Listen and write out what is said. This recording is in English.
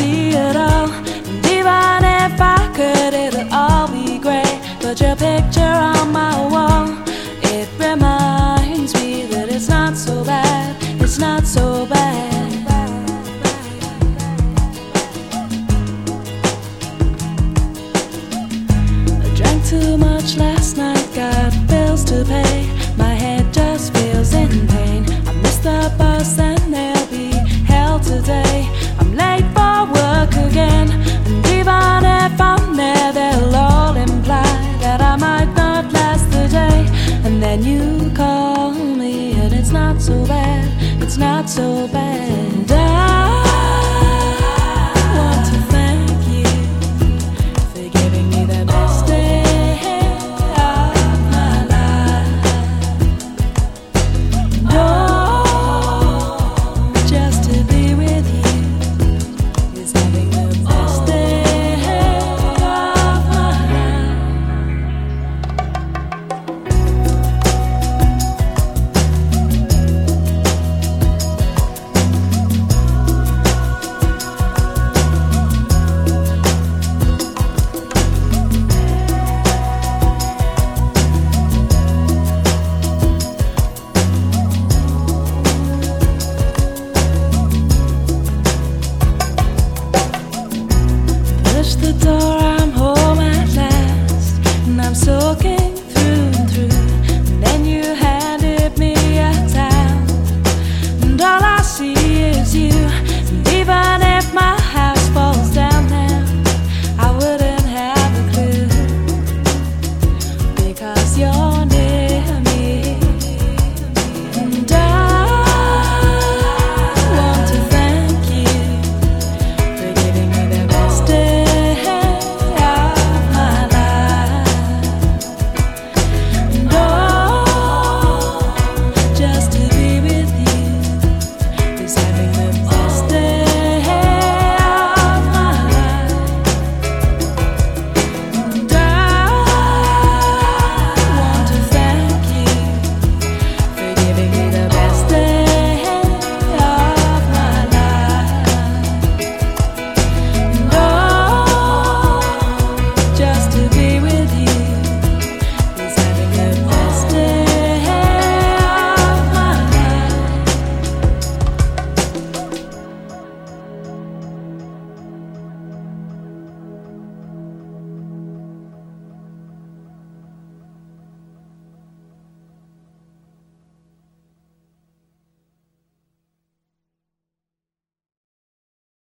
see it all. And even if I could, it'll all be great. Put your picture on my wall. It reminds me that it's not so bad. It's not so bad. I drank too much last night, got bills to pay. My head just feels in pain. I missed the bus and there'll be hell today. I'm late for work again, and even if I'm there, they'll all imply that I might not last the day. And then you call me, and it's not so bad. It's not so bad.